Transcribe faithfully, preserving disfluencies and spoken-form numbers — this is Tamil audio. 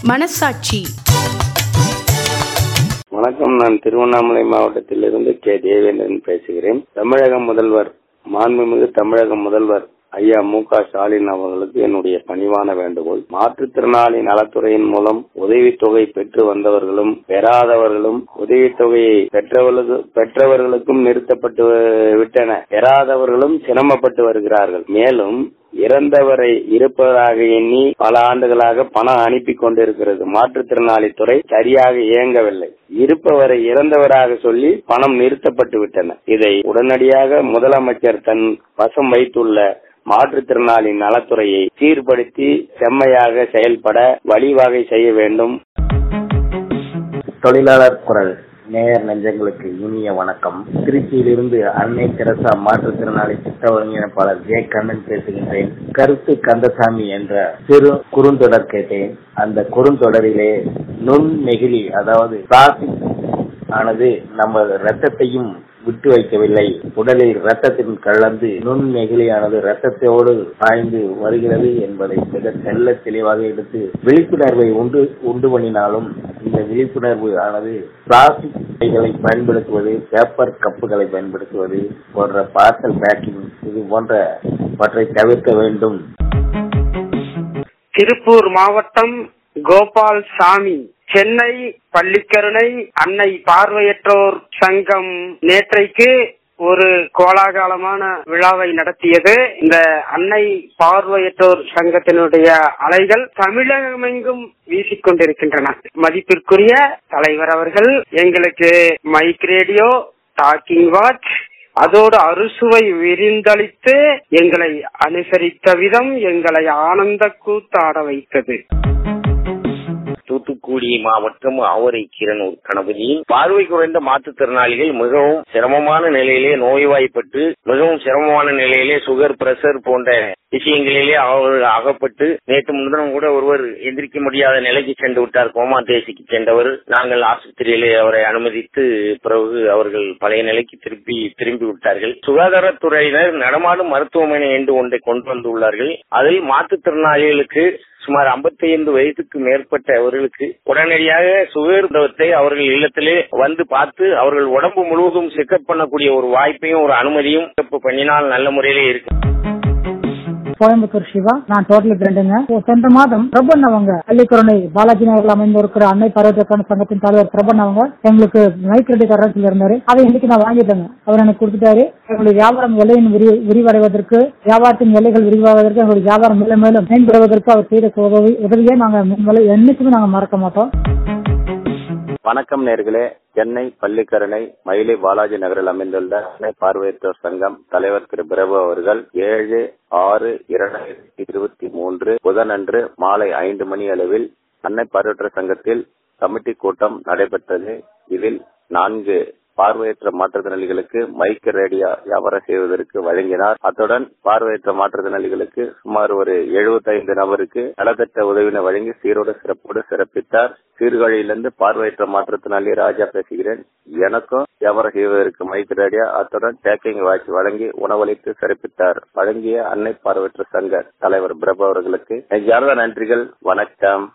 மனசாட்சி. வணக்கம். நான் திருவண்ணாமலை மாவட்டத்திலிருந்து கே தேவேந்திரன் பேசுகிறேன். தமிழக முதல்வர், மாண்புமிகு தமிழக முதல்வர் ஐயா மு க ஸ்டாலின் அவர்களுக்கு என்னுடைய பணிவான வேண்டுகோள். மாற்றுத்திறனாளி நலத்துறையின் மூலம் உதவித்தொகை பெற்று வந்தவர்களும் பெறாதவர்களும் உதவித்தொகையை பெற்றவர்களுக்கும் நிறுத்தப்பட்டு விட்டன. பெறாதவர்களும் சிரமப்பட்டு வருகிறார்கள். மேலும் இறந்தவரை இருப்பதாக எண்ணி பல ஆண்டுகளாக பணம் அனுப்பி கொண்டிருக்கிறது. மாற்றுத்திறனாளி துறை சரியாக இயங்கவில்லை. இருப்பவரை இறந்தவராக சொல்லி பணம் நிறுத்தப்பட்டு விட்டன. இதை உடனடியாக முதலமைச்சர் தன் வசம் வைத்துள்ள மாற்றுத்திறனாளி நலத்துறையை சீர்படுத்தி செம்மையாக செயல்பட வழிவகை செய்ய வேண்டும். தொழிலாளர் குரல் நேயர் நெஞ்சங்களுக்கு இனிய வணக்கம். திருச்சியிலிருந்து அன்னை தெரசா மாற்றுத்திறனாளி திட்ட ஒருங்கிணைப்பாளர் ஜே கண்ணன் பேசுகின்றேன். கருத்து கந்தசாமி என்ற சிறு குறுந்தொடர் கேட்டேன். அந்த குறுந்தொடரிலே நுண் நெகிழி, அதாவது பிளாஸ்டிக் ஆனது நம்ம ரத்தத்தையும் விட்டு வைக்கவில்லை. உடலில் ரத்தத்தின் கலந்து நுண் நெகிழியானது ரத்தத்தோடு பாய்ந்து வருகிறது என்பதை மிக தெல்ல தெளிவாக எடுத்து விழிப்புணர்வை உண்டு உண்டு பண்ணினாலும் இந்த விழிப்புணர்வு ஆனது பிளாஸ்டிக் பைகளை பயன்படுத்துவது, பேப்பர் கப்புகளை பயன்படுத்துவது போன்ற பார்சல் பேக்கிங் இது போன்றவற்றை தவிர்க்க வேண்டும். திருப்பூர் மாவட்டம் கோபால் சாமி. சென்னை பள்ளிக்கரணை அன்னை பார்வையற்றோர் சங்கம் நேற்றைக்கு ஒரு கோலாகலமான விழாவை நடத்தியது. இந்த அன்னை பார்வையற்றோர் சங்கத்தினுடைய அலைகள் தமிழகமெங்கும் வீசிக்கொண்டிருக்கின்றன. மதிப்பிற்குரிய தலைவர் அவர்கள் எங்களுக்கு மைக் ரேடியோ, டாக்கிங் வாட்ச், அதோடு அறுசுவை விருந்தளித்து எங்களை அனுசரித்த விதம் எங்களை ஆனந்த கூத்தாட வைத்தது. தூத்துக்குடி மாவட்டம் ஆவரை கீரனூர் கணபதியின் பார்வை குறைந்த மாற்றுத்திறனாளிகள் மிகவும் சிரமமான நிலையிலே நோய்வாய்ப்பட்டு மிகவும் சிரமமான நிலையிலே சுகர், பிரஷர் போன்ற விஷயங்களிலே அவர்கள் அகப்பட்டு நேற்று முன்தினம் கூட ஒருவர் எந்திரிக்க முடியாத நிலைக்கு சென்று விட்டார். கோமா தேசிக்கு சென்றவர். நாங்கள் ஆஸ்பத்திரியிலே அவரை அனுமதித்து பிறகு அவர்கள் பழைய நிலைக்கு திருப்பி திரும்பி விட்டார்கள். சுகாதாரத்துறையினர் நடமாடும் மருத்துவமனை என்று ஒன்றை கொண்டு வந்துள்ளார்கள். அதில் மாற்றுத்திறனாளிகளுக்கு சுமார் ஐம்பத்தி ஐந்து வயதுக்கு மேற்பட்டவர்களுக்கு உடனடியாக சுகர்தவத்தை அவர்கள் இல்லத்திலே வந்து பார்த்து அவர்கள் உடம்பு முழுவதும் செக்கப் பண்ணக்கூடிய ஒரு வாய்ப்பையும் ஒரு அனுமதியும் பண்ணினால் நல்ல முறையிலே இருக்கு. கோயம்புத்தூர் சிவா. நான் டோட்டல் ஃப்ரெண்டுங்க. சென்ற மாதம் பிரபன் அவங்க பள்ளிக்கரணை பாலாஜி நகரில் அமைந்து இருக்கிற அன்னை பார்வையற்றோர் சங்கத்தின் தலைவர் பிரபன் அவங்க எங்களுக்கு மைக் ரெடி தரத்தில் இருந்தாரு. அதை இன்னைக்கு நான் வாங்கிட்டேங்க. அவர் எனக்கு கொடுத்துட்டாரு. எங்களுடைய வியாபாரம் எல்லையின் விரிவடைவதற்கு, வியாபாரத்தின் எல்லைகள் விரிவாவதற்கு, எங்களுடைய வியாபாரம் மேலும் மேலும் மேம்படுவதற்கு அவர் செய்த உதவி உதவியை நாங்கள் என்னைக்குமே நாங்கள் மறக்க மாட்டோம். வணக்கம் நேர்களே. சென்னை பள்ளிக்கரணை மயிலை பாலாஜி நகரில் அமைந்துள்ள அன்னை பார்வையற்றோர் சங்கம் தலைவர் திரு பிரபு அவர்கள் ஏழு ஆறு இரண்டாயிரத்தி இருபத்தி மூன்று புதனன்று மாலை ஐந்து மணி அளவில் அன்னை பார்வையற்றோர் சங்கத்தில் கமிட்டி கூட்டம் நடைபெற்றது. இதில் நான்கு பார்வையற்ற மாற்றுத்திறனாளிகளுக்கு மைக் ரேடியோ வியாபாரம் செய்வதற்கு வழங்கினார். அத்துடன் பார்வையற்ற மாற்றுத்திறனாளிகளுக்கு சுமார் ஒரு எழுபத்தி ஐந்து நபருக்கு நலத்திட்ட உதவினை வழங்கி சீரோடு சிறப்போடு சிறப்பித்தார். சீர்காழியிலிருந்து பார்வையற்ற மாற்றுத்திறனாளி ராஜா பேசுகிறேன். எனக்கும் வியாபாரம் செய்வதற்கு மைக் ரேடியோ அத்துடன் டேக்கிங் வாட்ச் வழங்கி உணவளித்து சிறப்பித்தார். வழங்கிய அன்னை பார்வையற்ற சங்க தலைவர் பிரபு அவர்களுக்கு நன்றிகள். வணக்கம்.